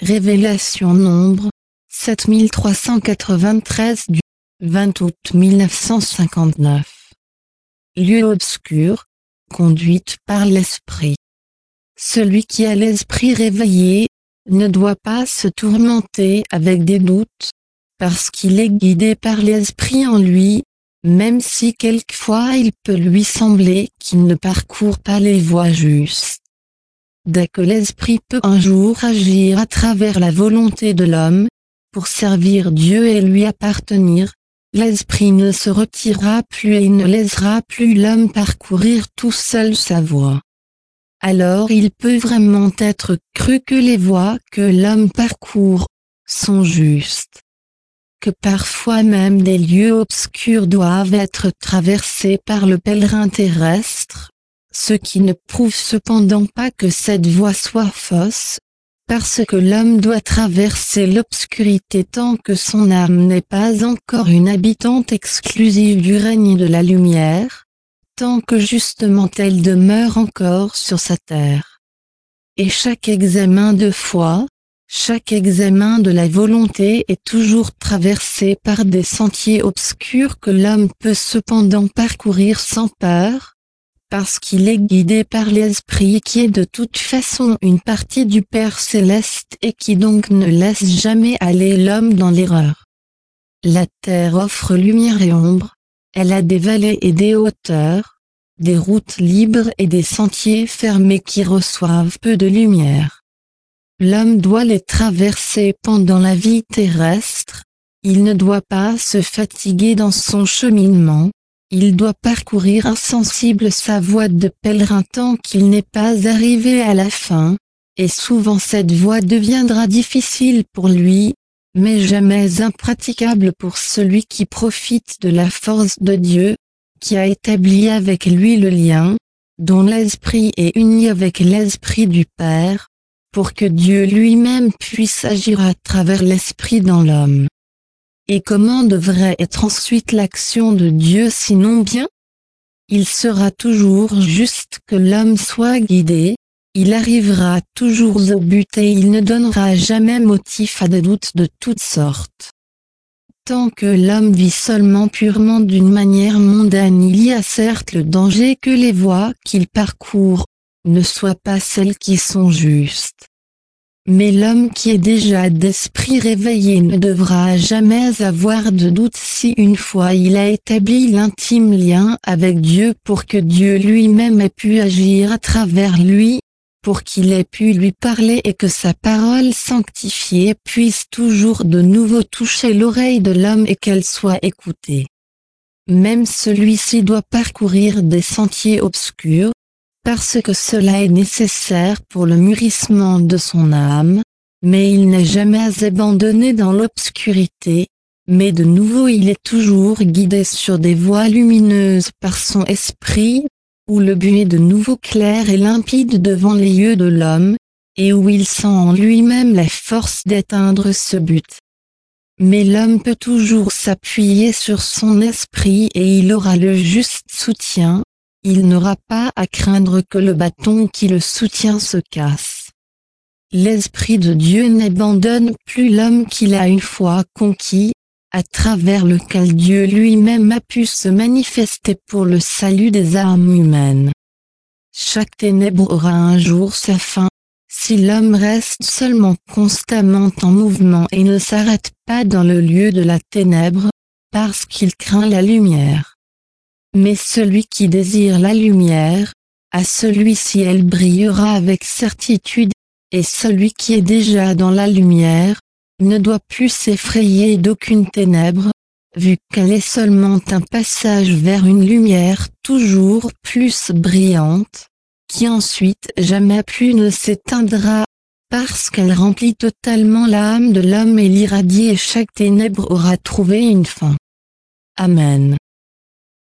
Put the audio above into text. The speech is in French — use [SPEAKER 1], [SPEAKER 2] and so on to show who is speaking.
[SPEAKER 1] Révélation Nombre, 7393 du 20 août 1959. Lieu obscur, conduite par l'esprit. Celui qui a l'esprit réveillé, ne doit pas se tourmenter avec des doutes, parce qu'il est guidé par l'esprit en lui, même si quelquefois il peut lui sembler qu'il ne parcourt pas les voies justes. Dès que l'esprit peut un jour agir à travers la volonté de l'homme, pour servir Dieu et lui appartenir, l'esprit ne se retirera plus et ne laissera plus l'homme parcourir tout seul sa voie. Alors il peut vraiment être cru que les voies que l'homme parcourt sont justes. Que parfois même des lieux obscurs doivent être traversés par le pèlerin terrestre, ce qui ne prouve cependant pas que cette voie soit fausse, parce que l'homme doit traverser l'obscurité tant que son âme n'est pas encore une habitante exclusive du règne de la lumière, tant que justement elle demeure encore sur sa terre. Et chaque examen de foi, chaque examen de la volonté est toujours traversé par des sentiers obscurs que l'homme peut cependant parcourir sans peur, parce qu'il est guidé par l'Esprit qui est de toute façon une partie du Père Céleste et qui donc ne laisse jamais aller l'homme dans l'erreur. La terre offre lumière et ombre, elle a des vallées et des hauteurs, des routes libres et des sentiers fermés qui reçoivent peu de lumière. L'homme doit les traverser pendant la vie terrestre, il ne doit pas se fatiguer dans son cheminement, il doit parcourir insensible sa voie de pèlerin tant qu'il n'est pas arrivé à la fin, et souvent cette voie deviendra difficile pour lui, mais jamais impraticable pour celui qui profite de la force de Dieu, qui a établi avec lui le lien, dont l'esprit est uni avec l'esprit du Père, pour que Dieu lui-même puisse agir à travers l'esprit dans l'homme. Et comment devrait être ensuite l'action de Dieu sinon bien? Il sera toujours juste que l'homme soit guidé, il arrivera toujours au but et il ne donnera jamais motif à des doutes de toutes sortes. Tant que l'homme vit seulement purement d'une manière mondaine, il y a certes le danger que les voies qu'il parcourt ne soient pas celles qui sont justes. Mais l'homme qui est déjà d'esprit réveillé ne devra jamais avoir de doute si une fois il a établi l'intime lien avec Dieu pour que Dieu lui-même ait pu agir à travers lui, pour qu'il ait pu lui parler et que sa parole sanctifiée puisse toujours de nouveau toucher l'oreille de l'homme et qu'elle soit écoutée. Même celui-ci doit parcourir des sentiers obscurs, parce que cela est nécessaire pour le mûrissement de son âme, mais il n'est jamais abandonné dans l'obscurité, mais de nouveau il est toujours guidé sur des voies lumineuses par son esprit, où le but est de nouveau clair et limpide devant les yeux de l'homme, et où il sent en lui-même la force d'atteindre ce but. Mais l'homme peut toujours s'appuyer sur son esprit et il aura le juste soutien. Il n'aura pas à craindre que le bâton qui le soutient se casse. L'Esprit de Dieu n'abandonne plus l'homme qu'il a une fois conquis, à travers lequel Dieu lui-même a pu se manifester pour le salut des âmes humaines. Chaque ténèbre aura un jour sa fin, si l'homme reste seulement constamment en mouvement et ne s'arrête pas dans le lieu de la ténèbre, parce qu'il craint la lumière. Mais celui qui désire la lumière, à celui-ci elle brillera avec certitude, et celui qui est déjà dans la lumière, ne doit plus s'effrayer d'aucune ténèbre, vu qu'elle est seulement un passage vers une lumière toujours plus brillante, qui ensuite jamais plus ne s'éteindra, parce qu'elle remplit totalement l'âme de l'homme et l'irradie et chaque ténèbre aura trouvé une fin. Amen.